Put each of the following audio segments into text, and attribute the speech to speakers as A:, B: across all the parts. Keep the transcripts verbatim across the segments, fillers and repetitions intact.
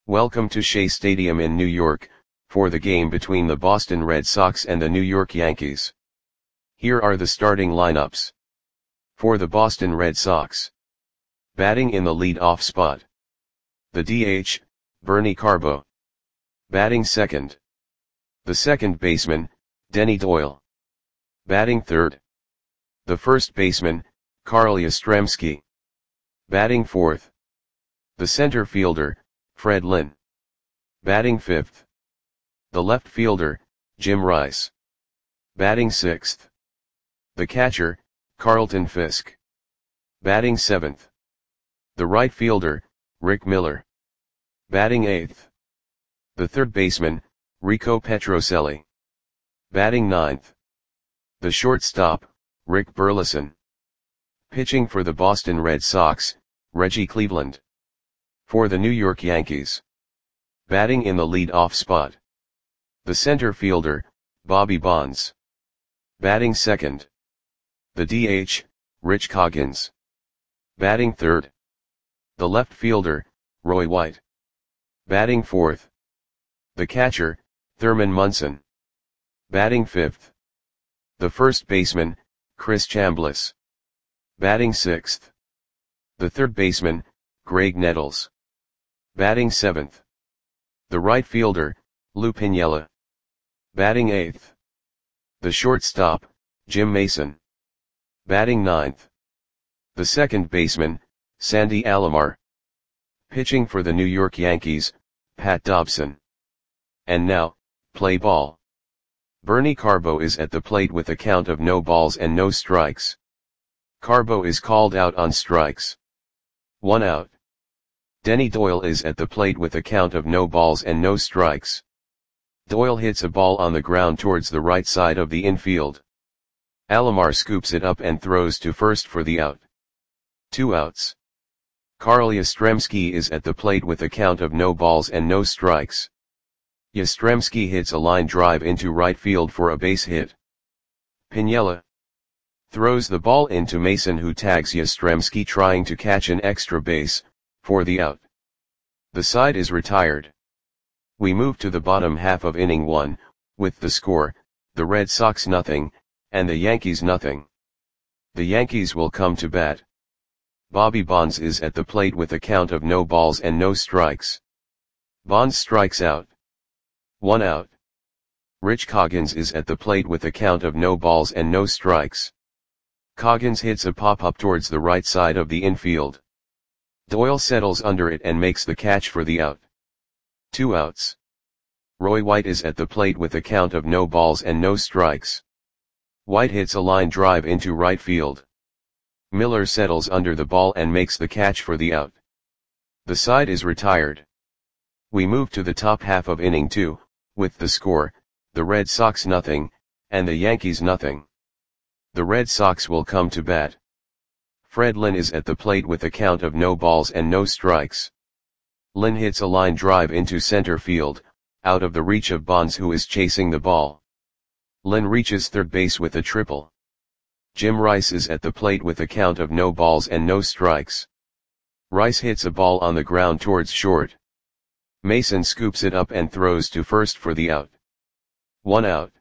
A: Welcome to Shea Stadium in New York, for the game between the Boston Red Sox and the New York Yankees. Here are the starting lineups. For the Boston Red Sox. Batting in the lead-off spot. The D H, Bernie Carbo. Batting second. The second baseman, Denny Doyle. Batting third. The first baseman, Carl Yastrzemski. Batting fourth. The center fielder, Fred Lynn. Batting fifth. The left fielder, Jim Rice. Batting sixth. The catcher, Carlton Fisk. Batting seventh. The right fielder, Rick Miller. Batting eighth. The third baseman, Rico Petrocelli. Batting ninth. The shortstop, Rick Burleson. Pitching for the Boston Red Sox, Reggie Cleveland. For the New York Yankees. Batting in the lead-off spot. The center fielder, Bobby Bonds. Batting second. The D H, Rich Coggins. Batting third. The left fielder, Roy White. Batting fourth. The catcher, Thurman Munson. Batting fifth. The first baseman, Chris Chambliss. Batting sixth. The third baseman, Greg Nettles. Batting seventh. The right fielder, Lou Piniella. Batting eighth. The shortstop, Jim Mason. Batting ninth. The second baseman, Sandy Alomar. Pitching for the New York Yankees, Pat Dobson. And now, play ball. Bernie Carbo is at the plate with a count of no balls and no strikes. Carbo is called out on strikes. One out. Denny Doyle is at the plate with a count of no balls and no strikes. Doyle hits a ball on the ground towards the right side of the infield. Alomar scoops it up and throws to first for the out. Two outs. Carl Yastrzemski is at the plate with a count of no balls and no strikes. Yastrzemski hits a line drive into right field for a base hit. Piniella throws the ball into Mason, who tags Yastrzemski trying to catch an extra base, for the out. The side is retired. We move to the bottom half of inning one, with the score, the Red Sox nothing, and the Yankees nothing. The Yankees will come to bat. Bobby Bonds is at the plate with a count of no balls and no strikes. Bonds strikes out. One out. Rich Coggins is at the plate with a count of no balls and no strikes. Coggins hits a pop-up towards the right side of the infield. Doyle settles under it and makes the catch for the out. Two outs. Roy White is at the plate with a count of no balls and no strikes. White hits a line drive into right field. Miller settles under the ball and makes the catch for the out. The side is retired. We move to the top half of inning two, with the score, the Red Sox nothing, and the Yankees nothing. The Red Sox will come to bat. Fred Lynn is at the plate with a count of no balls and no strikes. Lynn hits a line drive into center field, out of the reach of Bonds, who is chasing the ball. Lynn reaches third base with a triple. Jim Rice is at the plate with a count of no balls and no strikes. Rice hits a ball on the ground towards short. Mason scoops it up and throws to first for the out. One out.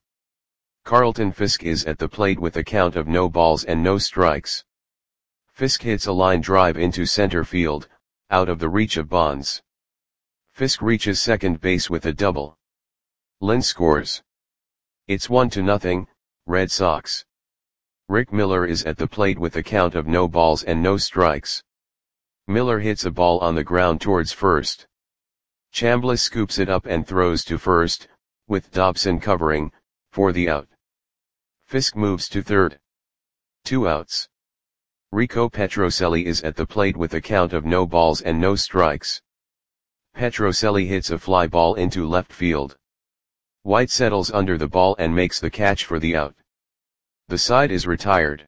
A: Carlton Fisk is at the plate with a count of no balls and no strikes. Fisk hits a line drive into center field, out of the reach of Bonds. Fisk reaches second base with a double. Lynn scores. It's one to nothing, Red Sox. Rick Miller is at the plate with a count of no balls and no strikes. Miller hits a ball on the ground towards first. Chambliss scoops it up and throws to first, with Dobson covering, for the out. Fisk moves to third. Two outs. Rico Petrocelli is at the plate with a count of no balls and no strikes. Petrocelli hits a fly ball into left field. White settles under the ball and makes the catch for the out. The side is retired.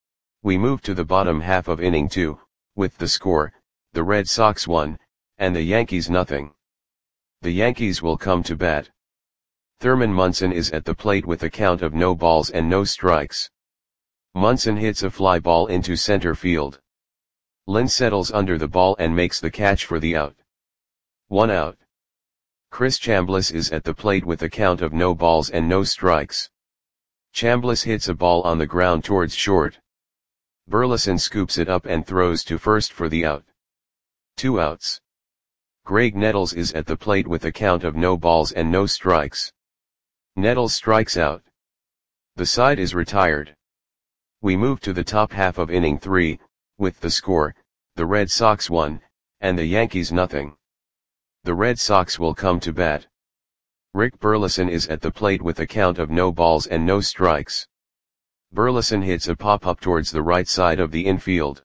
A: We move to the bottom half of inning two, with the score, the Red Sox one, and the Yankees nothing. The Yankees will come to bat. Thurman Munson is at the plate with a count of no balls and no strikes. Munson hits a fly ball into center field. Lynn settles under the ball and makes the catch for the out. One out. Chris Chambliss is at the plate with a count of no balls and no strikes. Chambliss hits a ball on the ground towards short. Burleson scoops it up and throws to first for the out. Two outs. Graig Nettles is at the plate with a count of no balls and no strikes. Nettles strikes out. The side is retired. We move to the top half of inning three, with the score, the Red Sox one, and the Yankees nothing. The Red Sox will come to bat. Rick Burleson is at the plate with a count of no balls and no strikes. Burleson hits a pop-up towards the right side of the infield.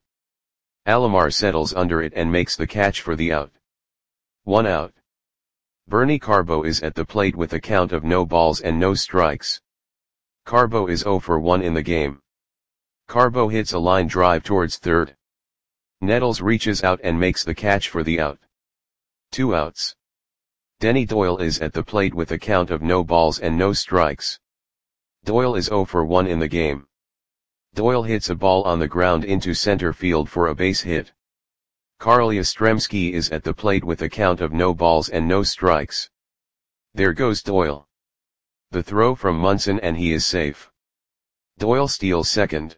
A: Alomar settles under it and makes the catch for the out. One out. Bernie Carbo is at the plate with a count of no balls and no strikes. Carbo is oh for one in the game. Carbo hits a line drive towards third. Nettles reaches out and makes the catch for the out. Two outs. Denny Doyle is at the plate with a count of no balls and no strikes. Doyle is oh for one in the game. Doyle hits a ball on the ground into center field for a base hit. Carl Yastrzemski is at the plate with a count of no balls and no strikes. There goes Doyle. The throw from Munson and he is safe. Doyle steals second.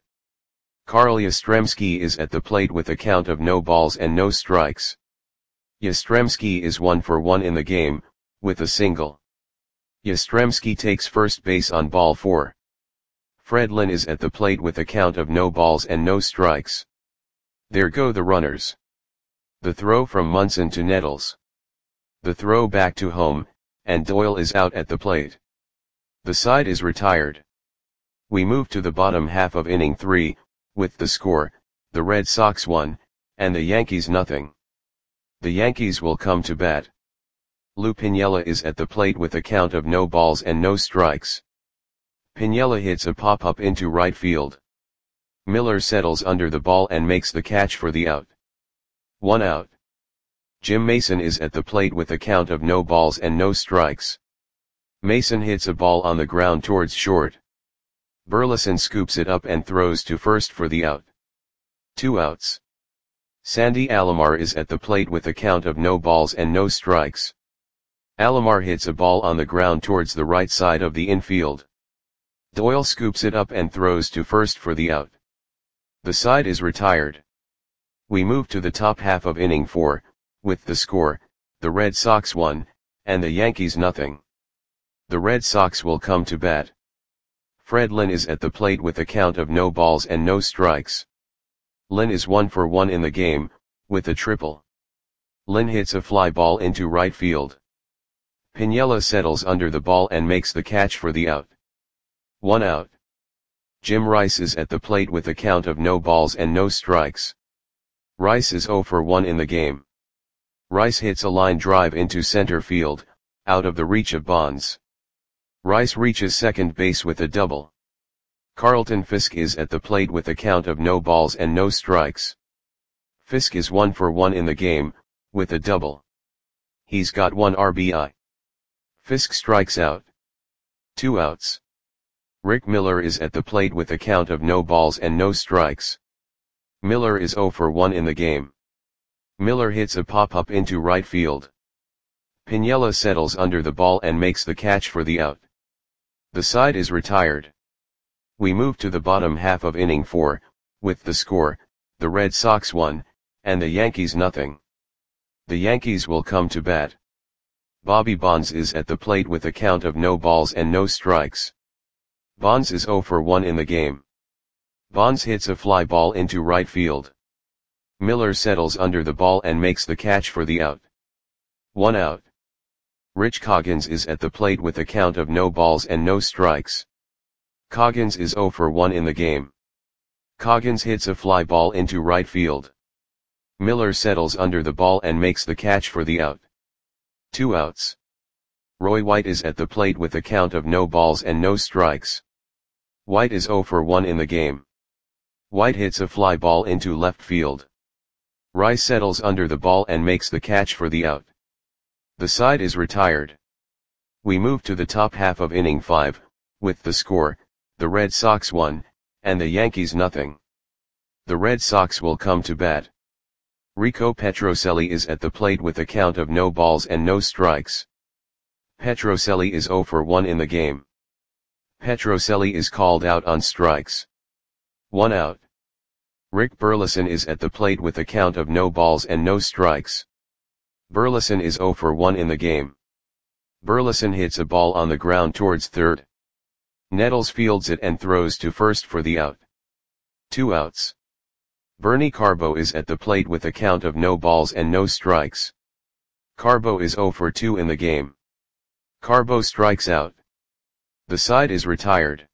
A: Carl Yastrzemski is at the plate with a count of no balls and no strikes. Yastrzemski is one for one in the game, with a single. Yastrzemski takes first base on ball four. Fred Lynn is at the plate with a count of no balls and no strikes. There go the runners. The throw from Munson to Nettles. The throw back to home, and Doyle is out at the plate. The side is retired. We move to the bottom half of inning three, with the score, the Red Sox one, and the Yankees nothing. The Yankees will come to bat. Lou Piniella is at the plate with a count of no balls and no strikes. Piniella hits a pop-up into right field. Miller settles under the ball and makes the catch for the out. One out. Jim Mason is at the plate with a count of no balls and no strikes. Mason hits a ball on the ground towards short. Burleson scoops it up and throws to first for the out. Two outs. Sandy Alomar is at the plate with a count of no balls and no strikes. Alomar hits a ball on the ground towards the right side of the infield. Doyle scoops it up and throws to first for the out. The side is retired. We move to the top half of inning four, with the score, the Red Sox one, and the Yankees nothing. The Red Sox will come to bat. Fred Lynn is at the plate with a count of no balls and no strikes. Lynn is one for one in the game, with a triple. Lynn hits a fly ball into right field. Piniella settles under the ball and makes the catch for the out. One out. Jim Rice is at the plate with a count of no balls and no strikes. Rice is oh for one in the game. Rice hits a line drive into center field, out of the reach of Bonds. Rice reaches second base with a double. Carlton Fisk is at the plate with a count of no balls and no strikes. Fisk is one for one in the game, with a double. He's got one R B I. Fisk strikes out. Two outs. Rick Miller is at the plate with a count of no balls and no strikes. Miller is oh for one in the game. Miller hits a pop-up into right field. Piniella settles under the ball and makes the catch for the out. The side is retired. We move to the bottom half of inning four, with the score, the Red Sox one, and the Yankees nothing. The Yankees will come to bat. Bobby Bonds is at the plate with a count of no balls and no strikes. Bonds is oh for one in the game. Bonds hits a fly ball into right field. Miller settles under the ball and makes the catch for the out. One out. Rich Coggins is at the plate with a count of no balls and no strikes. Coggins is oh for one in the game. Coggins hits a fly ball into right field. Miller settles under the ball and makes the catch for the out. Two outs. Roy White is at the plate with a count of no balls and no strikes. White is oh for one in the game. White hits a fly ball into left field. Rice settles under the ball and makes the catch for the out. The side is retired. We move to the top half of inning five, with the score, the Red Sox one, and the Yankees nothing. The Red Sox will come to bat. Rico Petrocelli is at the plate with a count of no balls and no strikes. Petrocelli is zero for one in the game. Petrocelli is called out on strikes. One out. Rick Burleson is at the plate with a count of no balls and no strikes. Burleson is zero for one in the game. Burleson hits a ball on the ground towards third. Nettles fields it and throws to first for the out. Two outs. Bernie Carbo is at the plate with a count of no balls and no strikes. Carbo is zero for two in the game. Carbo strikes out. The side is retired.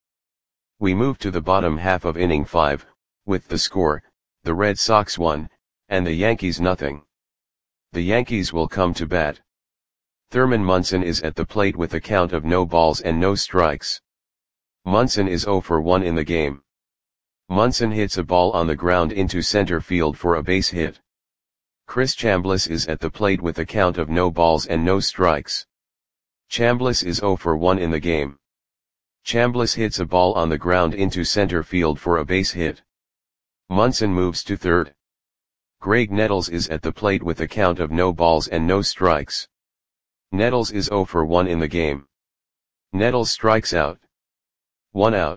A: We move to the bottom half of inning five, with the score, the Red Sox one, and the Yankees nothing. The Yankees will come to bat. Thurman Munson is at the plate with a count of no balls and no strikes. Munson is zero for one in the game. Munson hits a ball on the ground into center field for a base hit. Chris Chambliss is at the plate with a count of no balls and no strikes. Chambliss is zero for one in the game. Chambliss hits a ball on the ground into center field for a base hit. Munson moves to third. Greg Nettles is at the plate with a count of no balls and no strikes. Nettles is zero for one in the game. Nettles strikes out. One out.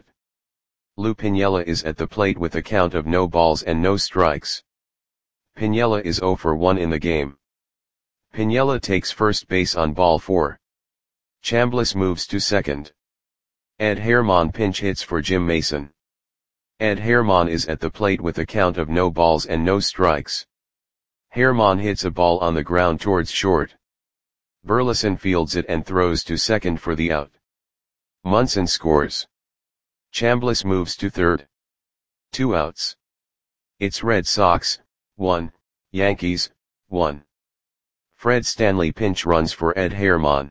A: Lou Piniella is at the plate with a count of no balls and no strikes. Piniella is zero for one in the game. Piniella takes first base on ball four. Chambliss moves to second. Ed Herman pinch hits for Jim Mason. Ed Herman is at the plate with a count of no balls and no strikes. Herman hits a ball on the ground towards short. Burleson fields it and throws to second for the out. Munson scores. Chambliss moves to third. Two outs. It's Red Sox, one, Yankees, one. Fred Stanley pinch runs for Ed Herman.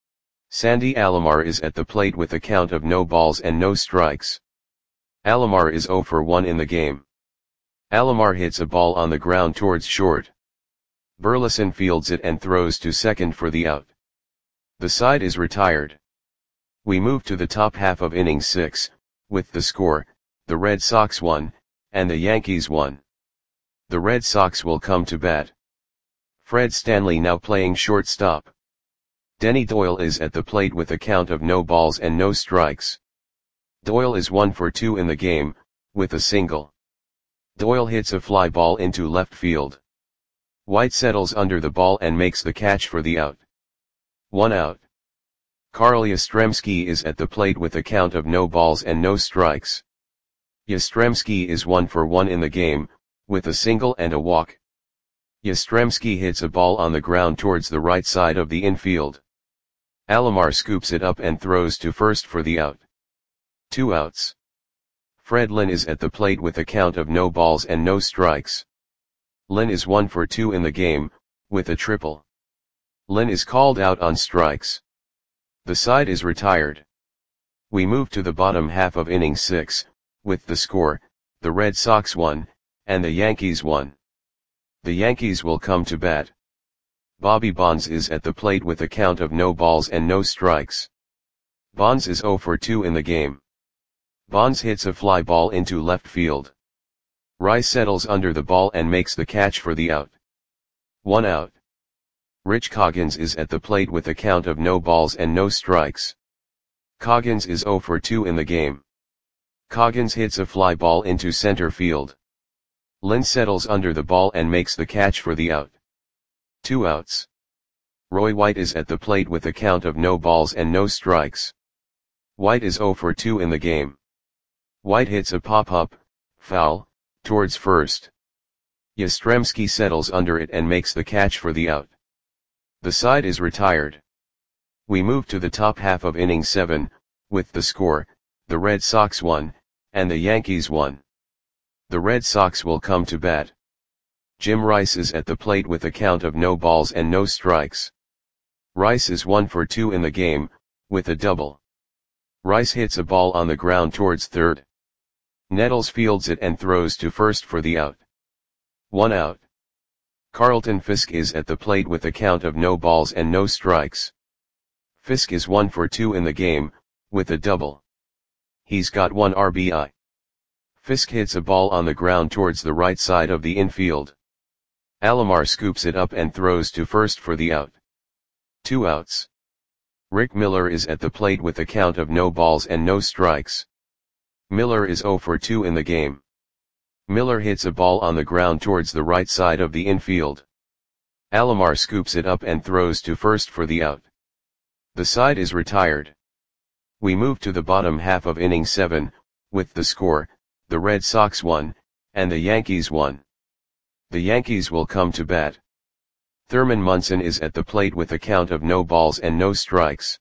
A: Sandy Alomar is at the plate with a count of no balls and no strikes. Alomar is zero for one in the game. Alomar hits a ball on the ground towards short. Burleson fields it and throws to second for the out. The side is retired. We move to the top half of inning six, with the score, the Red Sox one, and the Yankees one. The Red Sox will come to bat. Fred Stanley now playing shortstop. Denny Doyle is at the plate with a count of no balls and no strikes. Doyle is one for two in the game, with a single. Doyle hits a fly ball into left field. White settles under the ball and makes the catch for the out. One out. Carl Yastrzemski is at the plate with a count of no balls and no strikes. Yastrzemski is one for one in the game, with a single and a walk. Yastrzemski hits a ball on the ground towards the right side of the infield. Alomar scoops it up and throws to first for the out. Two outs. Fred Lynn is at the plate with a count of no balls and no strikes. Lynn is one for two in the game, with a triple. Lynn is called out on strikes. The side is retired. We move to the bottom half of inning six, with the score, the Red Sox one, and the Yankees one. The Yankees will come to bat. Bobby Bonds is at the plate with a count of no balls and no strikes. Bonds is zero for two in the game. Bonds hits a fly ball into left field. Rice settles under the ball and makes the catch for the out. One out. Rich Coggins is at the plate with a count of no balls and no strikes. Coggins is zero for two in the game. Coggins hits a fly ball into center field. Lynn settles under the ball and makes the catch for the out. Two outs. Roy White is at the plate with a count of no balls and no strikes. White is zero for two in the game. White hits a pop-up, foul, towards first. Yastrzemski settles under it and makes the catch for the out. The side is retired. We move to the top half of inning seven, with the score, the Red Sox one, and the Yankees one. The Red Sox will come to bat. Jim Rice is at the plate with a count of no balls and no strikes. Rice is one for two in the game, with a double. Rice hits a ball on the ground towards third. Nettles fields it and throws to first for the out. One out. Carlton Fisk is at the plate with a count of no balls and no strikes. Fisk is one for two in the game, with a double. He's got one R B I. Fisk hits a ball on the ground towards the right side of the infield. Alomar scoops it up and throws to first for the out. Two outs. Rick Miller is at the plate with a count of no balls and no strikes. Miller is oh for two in the game. Miller hits a ball on the ground towards the right side of the infield. Alomar scoops it up and throws to first for the out. The side is retired. We move to the bottom half of inning seven, with the score, the Red Sox won, and the Yankees won. The Yankees will come to bat. Thurman Munson is at the plate with a count of no balls and no strikes.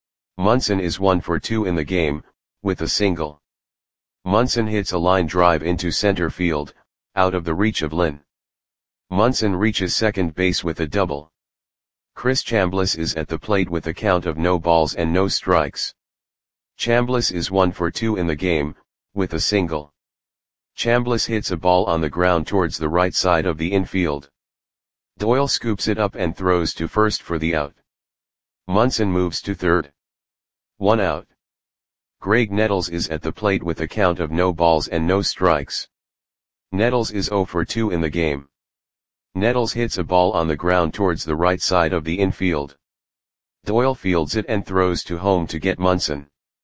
A: Munson is one for two in the game, with a single. Munson hits a line drive into center field, out of the reach of Lynn. Munson reaches second base with a double. Chris Chambliss is at the plate with a count of no balls and no strikes. Chambliss is one for two in the game, with a single. Chambliss hits a ball on the ground towards the right side of the infield. Doyle scoops it up and throws to first for the out. Munson moves to third. One out. Greg Nettles is at the plate with a count of no balls and no strikes. Nettles is oh for two in the game. Nettles hits a ball on the ground towards the right side of the infield. Doyle fields it and throws to home to get Munson.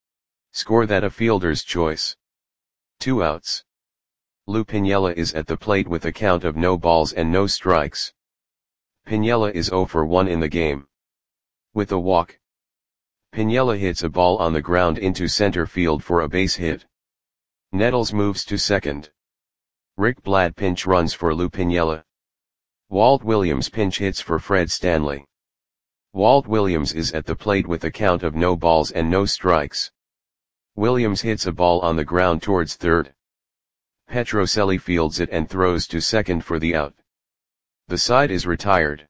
A: Score that a fielder's choice. Two outs. Lou Piniella is at the plate with a count of no balls and no strikes. Piniella is oh for one in the game. With a walk. Piniella hits a ball on the ground into center field for a base hit. Nettles moves to second. Rick Blatt pinch runs for Lou Piniella. Walt Williams pinch hits for Fred Stanley. Walt Williams is at the plate with a count of no balls and no strikes. Williams hits a ball on the ground towards third. Petrocelli fields it and throws to second for the out. The side is retired.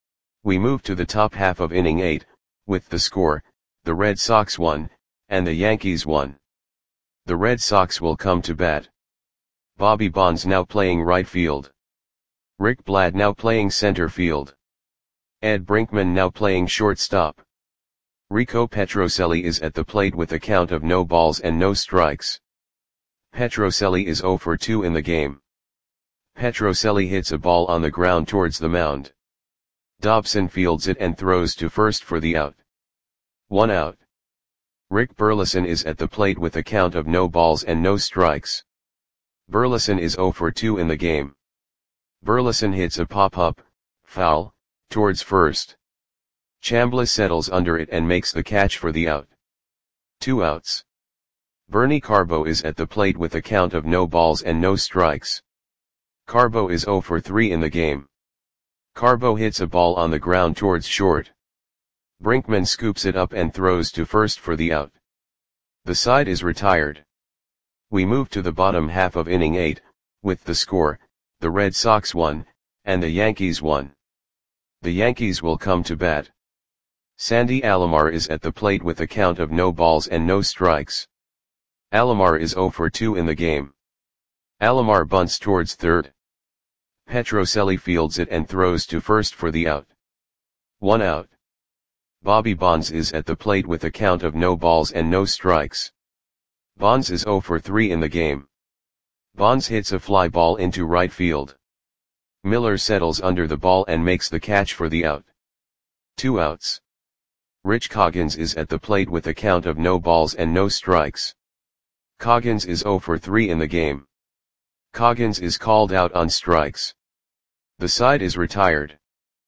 A: We move to the top half of inning eight, with the score, the Red Sox won, and the Yankees won. The Red Sox will come to bat. Bobby Bonds now playing right field. Rick Blatt now playing center field. Ed Brinkman now playing shortstop. Rico Petrocelli is at the plate with a count of no balls and no strikes. Petrocelli is oh for two in the game. Petrocelli hits a ball on the ground towards the mound. Dobson fields it and throws to first for the out. One out. Rick Burleson is at the plate with a count of no balls and no strikes. Burleson is oh for two in the game. Burleson hits a pop-up, foul, towards first. Chambliss settles under it and makes the catch for the out. Two outs. Bernie Carbo is at the plate with a count of no balls and no strikes. Carbo is oh for three in the game. Carbo hits a ball on the ground towards short. Brinkman scoops it up and throws to first for the out. The side is retired. We move to the bottom half of inning eight, with the score, the Red Sox won, and the Yankees won. The Yankees will come to bat. Sandy Alomar is at the plate with a count of no balls and no strikes. Alomar is oh for two in the game. Alomar bunts towards third. Petrocelli fields it and throws to first for the out. One out. Bobby Bonds is at the plate with a count of no balls and no strikes. Bonds is oh for three in the game. Bonds hits a fly ball into right field. Miller settles under the ball and makes the catch for the out. Two outs. Rich Coggins is at the plate with a count of no balls and no strikes. Coggins is oh for three in the game. Coggins is called out on strikes. The side is retired.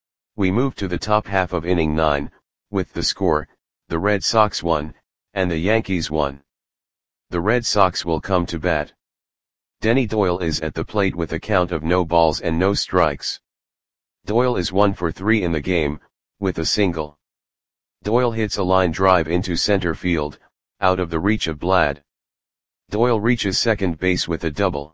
A: We move to the top half of inning nine, with the score, the Red Sox won, and the Yankees won. The Red Sox will come to bat. Denny Doyle is at the plate with a count of no balls and no strikes. Doyle is one for three in the game, with a single. Doyle hits a line drive into center field, out of the reach of Blatt. Doyle reaches second base with a double.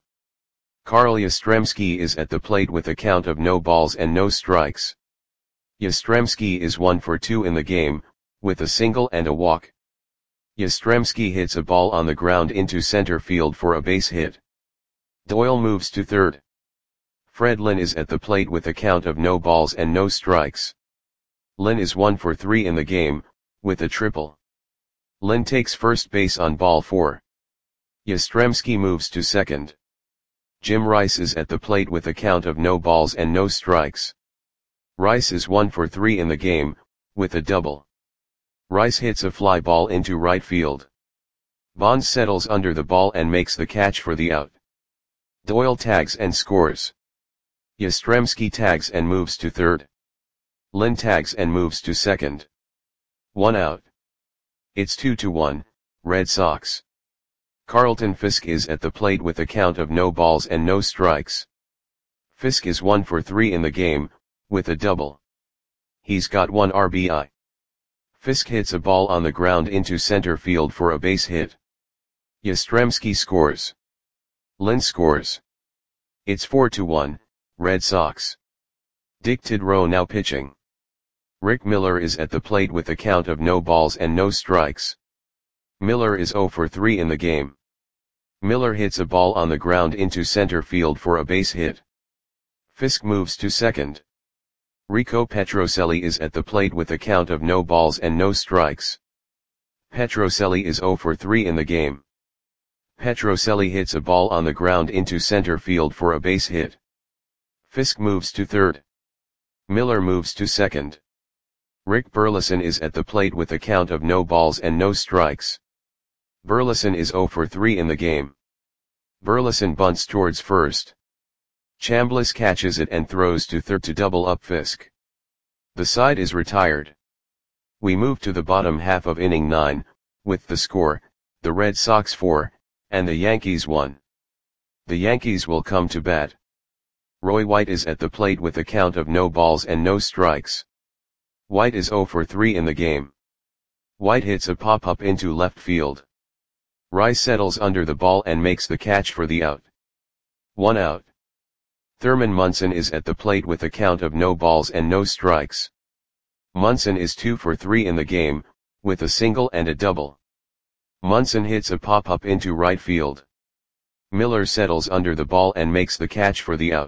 A: Carl Yastrzemski is at the plate with a count of no balls and no strikes. Yastrzemski is one for two in the game, with a single and a walk. Yastrzemski hits a ball on the ground into center field for a base hit. Doyle moves to third. Fred Lynn is at the plate with a count of no balls and no strikes. Lynn is one for three in the game, with a triple. Lynn takes first base on ball four. Yastrzemski moves to second. Jim Rice is at the plate with a count of no balls and no strikes. Rice is one for three in the game, with a double. Rice hits a fly ball into right field. Bonds settles under the ball and makes the catch for the out. Doyle tags and scores. Yastrzemski tags and moves to third. Lynn tags and moves to second. One out. It's two to one, Red Sox. Carlton Fisk is at the plate with a count of no balls and no strikes. Fisk is one for three in the game, with a double. He's got one R B I. Fisk hits a ball on the ground into center field for a base hit. Yastrzemski scores. Lynn scores. It's four to one, Red Sox. Dick Tidrow now pitching. Rick Miller is at the plate with a count of no balls and no strikes. Miller is zero for three in the game. Miller hits a ball on the ground into center field for a base hit. Fisk moves to second. Rico Petrocelli is at the plate with a count of no balls and no strikes. Petrocelli is zero for three in the game. Petrocelli hits a ball on the ground into center field for a base hit. Fisk moves to third. Miller moves to second. Rick Burleson is at the plate with a count of no balls and no strikes. Burleson is zero for three in the game. Burleson bunts towards first. Chambliss catches it and throws to third to double up Fisk. The side is retired. We move to the bottom half of inning nine, with the score, the Red Sox four, and the Yankees one. The Yankees will come to bat. Roy White is at the plate with a count of no balls and no strikes. White is zero for three in the game. White hits a pop-up into left field. Rice settles under the ball and makes the catch for the out. One out. Thurman Munson is at the plate with a count of no balls and no strikes. Munson is two for three in the game, with a single and a double. Munson hits a pop-up into right field. Miller settles under the ball and makes the catch for the out.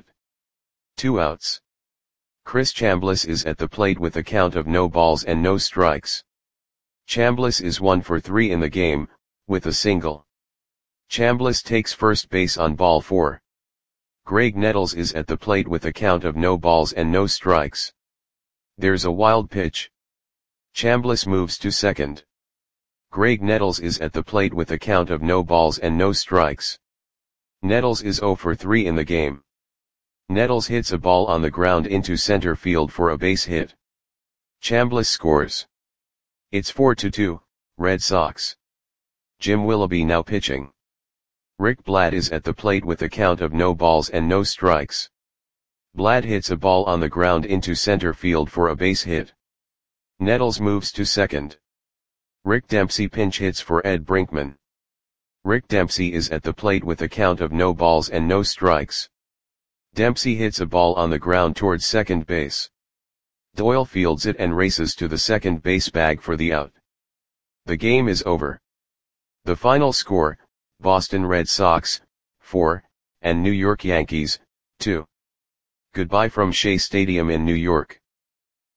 A: Two outs. Chris Chambliss is at the plate with a count of no balls and no strikes. Chambliss is one for three in the game, with a single. Chambliss takes first base on ball four. Greg Nettles is at the plate with a count of no balls and no strikes. There's a wild pitch. Chambliss moves to second. Greg Nettles is at the plate with a count of no balls and no strikes. Nettles is zero for three in the game. Nettles hits a ball on the ground into center field for a base hit. Chambliss scores. It's four to two, Red Sox. Jim Willoughby now pitching. Rick Blatt is at the plate with a count of no balls and no strikes. Blatt hits a ball on the ground into center field for a base hit. Nettles moves to second. Rick Dempsey pinch hits for Ed Brinkman. Rick Dempsey is at the plate with a count of no balls and no strikes. Dempsey hits a ball on the ground towards second base. Doyle fields it and races to the second base bag for the out. The game is over. The final score, Boston Red Sox, four, and New York Yankees, two. Goodbye from Shea Stadium in New York.